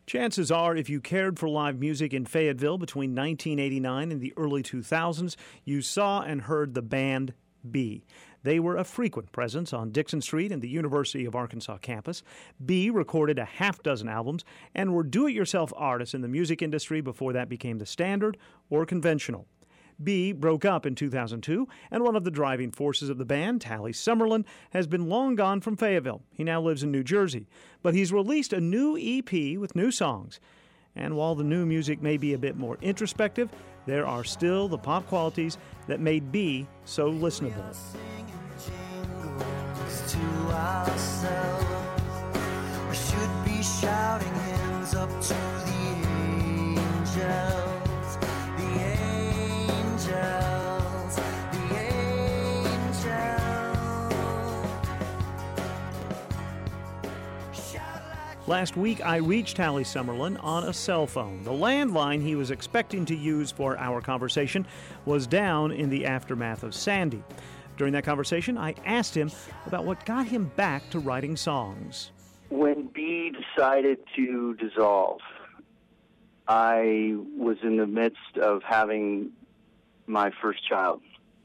Chances are, if you cared for live music in Fayetteville between 1989 and the early 2000s, you saw and heard the band B. They were a frequent presence on Dixon Street and the University of Arkansas campus. B recorded a half-dozen albums and were do-it-yourself artists in the music industry before that became the standard or conventional. B broke up in 2002, and one of the driving forces of the band, Tally Summerlin, has been long gone from Fayetteville. He now lives in New Jersey, but he's released a new EP with new songs. And while the new music may be a bit more introspective, there are still the pop qualities that made B so listenable. We should be shouting hymns up to the angels, the angels, the angels. Last week, I reached Tally Summerlin on a cell phone. The landline he was expecting to use for our conversation was down in the aftermath of Sandy. During that conversation, I asked him about what got him back to writing songs. When B decided to dissolve, I was in the midst of having my first child.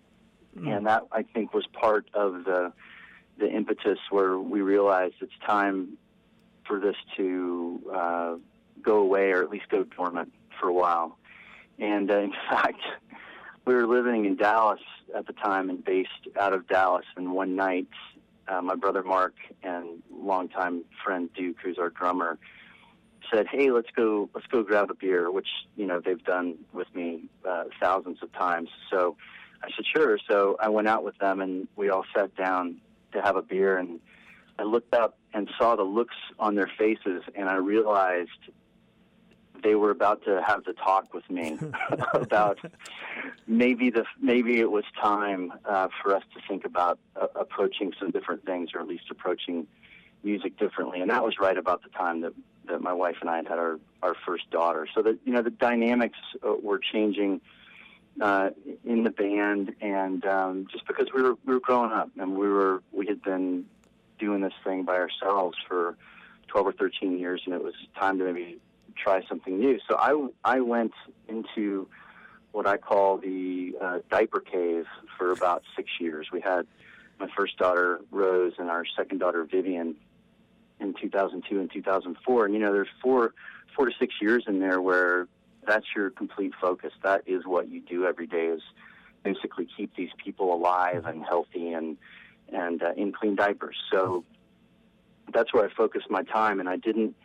And that, I think, was part of the impetus where we realized it's time for this to go away, or at least go dormant for a while. And in fact, we were living in Dallas at the time and based out of Dallas. And one night, my brother Mark and longtime friend Duke, who's our drummer, said, "Hey, let's go grab a beer," which, you know, they've done with me thousands of times. So I said, sure. So I went out with them and we all sat down to have a beer, and I looked up and saw the looks on their faces, and I realized they were about to have the talk with me about maybe it was time for us to think about approaching some different things, or at least approaching music differently. And that was right about the time that my wife and I had our first daughter. So that, you know, the dynamics were changing in the band, and just because we were growing up, and we had been doing this thing by ourselves for 12 or 13 years, and it was time to maybe try something new. So I went into what I call the diaper cave for about 6 years. We had my first daughter, Rose, and our second daughter, Vivian, in 2002 and 2004. And, you know, there's four to 6 years in there where that's your complete focus. That is what you do every day, is basically keep these people alive and healthy and in clean diapers. So that's where I focused my time, and I didn't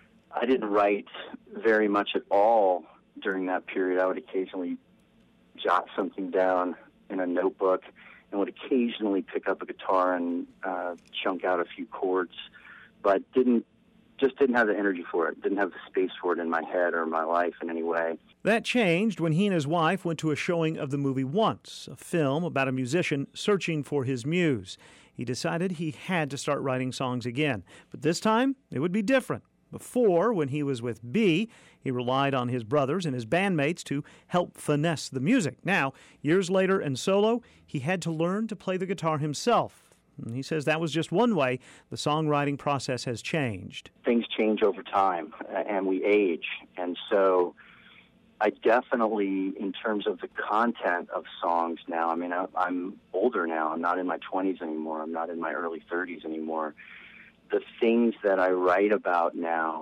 write very much at all during that period. I would occasionally jot something down in a notebook and would occasionally pick up a guitar and chunk out a few chords, but didn't have the energy for it, didn't have the space for it in my head or my life in any way. That changed when he and his wife went to a showing of the movie Once, a film about a musician searching for his muse. He decided he had to start writing songs again, but this time it would be different. Before, when he was with B, he relied on his brothers and his bandmates to help finesse the music. Now, years later and solo, he had to learn to play the guitar himself. And he says that was just one way the songwriting process has changed. Things change over time, and we age. And so I definitely, in terms of the content of songs now, I mean, I'm older now. I'm not in my 20s anymore. I'm not in my early 30s anymore. The things that I write about now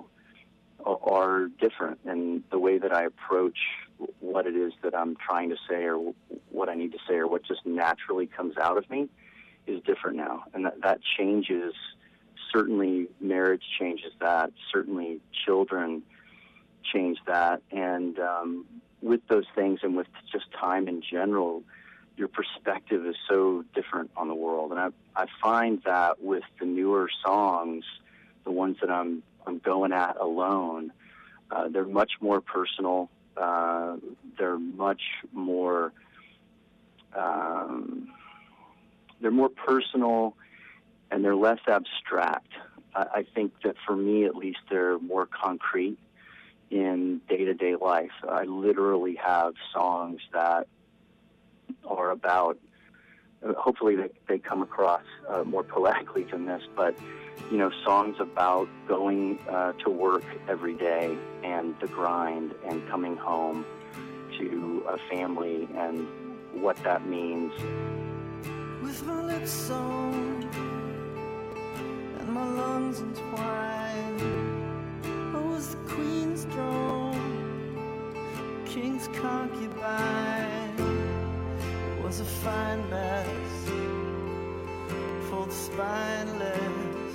are different, and the way that I approach what it is that I'm trying to say, or what I need to say, or what just naturally comes out of me is different now. And that changes. Certainly marriage changes that. Certainly children change that. And with those things, and with just time in general, your perspective is so different on the world. And I find that with the newer songs, the ones that I'm going at alone, they're much more personal. They're much more personal, and they're less abstract. I think that for me, at least, they're more concrete in day-to-day life. I literally have songs that are about hopefully they come across more poetically than this, but songs about going to work every day and the grind and coming home to a family and what that means. With my lips sewn and my lungs entwined, I was the queen's drone, king's concubine. It was a fine mess for the spineless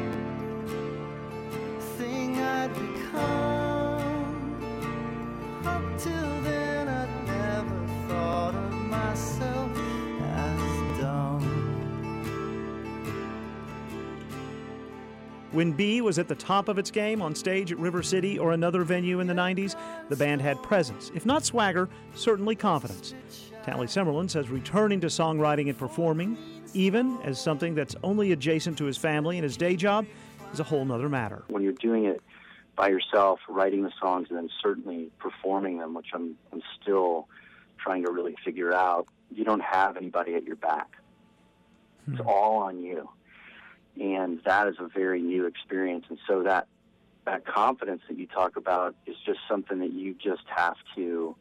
thing I'd become. Up till then I'd never thought of myself as dumb. When B was at the top of its game on stage at River City or another venue in the 90s, the band had presence. If not swagger, certainly confidence. Tally Summerlin says returning to songwriting and performing, even as something that's only adjacent to his family and his day job, is a whole nother matter. When you're doing it by yourself, writing the songs and then certainly performing them, which I'm still trying to really figure out, you don't have anybody at your back. It's all on you. And that is a very new experience. And so that confidence that you talk about is just something that you just have to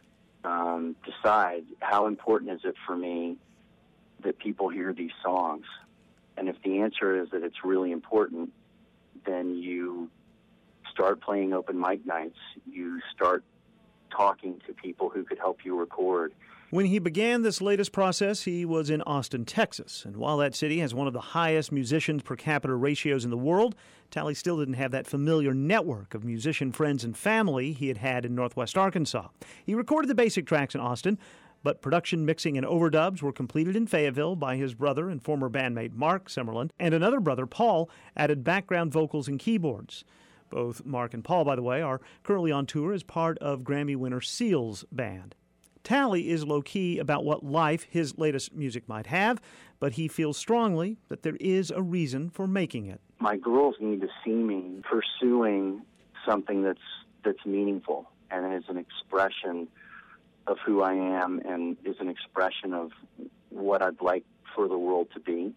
decide, how important is it for me that people hear these songs? And if the answer is that it's really important, then you start playing open mic nights. You start talking to people who could help you record. When he began this latest process, he was in Austin, Texas. And while that city has one of the highest musicians per capita ratios in the world, Tally still didn't have that familiar network of musician friends and family he had had in Northwest Arkansas. He recorded the basic tracks in Austin, but production, mixing, and overdubs were completed in Fayetteville by his brother and former bandmate Mark Summerlin, and another brother, Paul, added background vocals and keyboards. Both Mark and Paul, by the way, are currently on tour as part of Grammy winner Seal's band. Tally is low-key about what life his latest music might have, but he feels strongly that there is a reason for making it. My girls need to see me pursuing something that's meaningful and is an expression of who I am and is an expression of what I'd like for the world to be.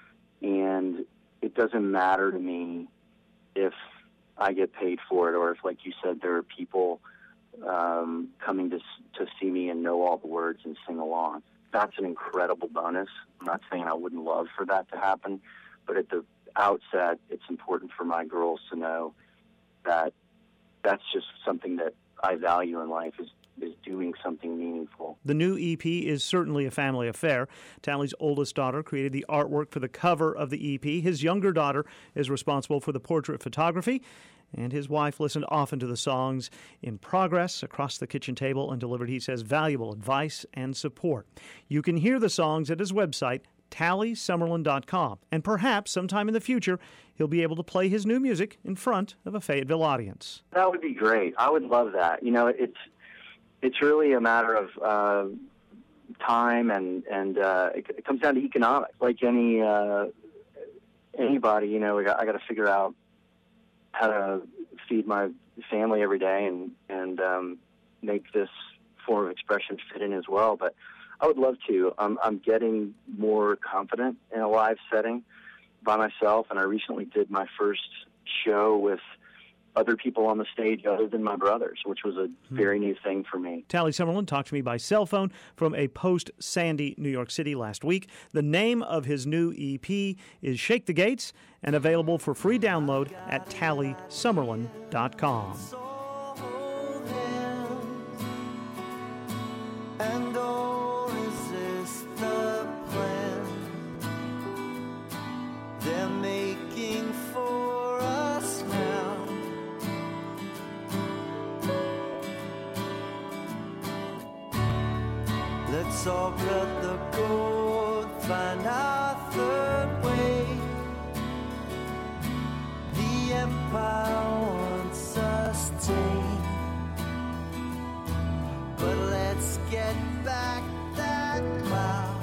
And it doesn't matter to me if I get paid for it or if, like you said, there are people coming to see me and know all the words and sing along. That's an incredible bonus. I'm not saying I wouldn't love for that to happen, but at the outset, it's important for my girls to know that that's just something that I value in life, is doing something meaningful. The new EP is certainly a family affair. Tally's oldest daughter created the artwork for the cover of the EP. His younger daughter is responsible for the portrait photography, and his wife listened often to the songs in progress across the kitchen table and delivered, he says, valuable advice and support. You can hear the songs at his website, TallySummerlin.com, and perhaps sometime in the future he'll be able to play his new music in front of a Fayetteville audience. That would be great. I would love that. It's really a matter of time, and it comes down to economics. Like anybody, I got to figure out how to feed my family every day and make this form of expression fit in as well. But I would love to. I'm getting more confident in a live setting by myself, and I recently did my first show with other people on the stage other than my brothers, which was a very new thing for me. Tally Summerlin talked to me by cell phone from a post-Sandy New York City last week. The name of his new EP is Shake the Gates, and available for free download at TallySummerlin.com. And all resist the plan they're making for us now. Let's all cut the cord, find our third way. The empire wants us tame, but let's get back that cloud.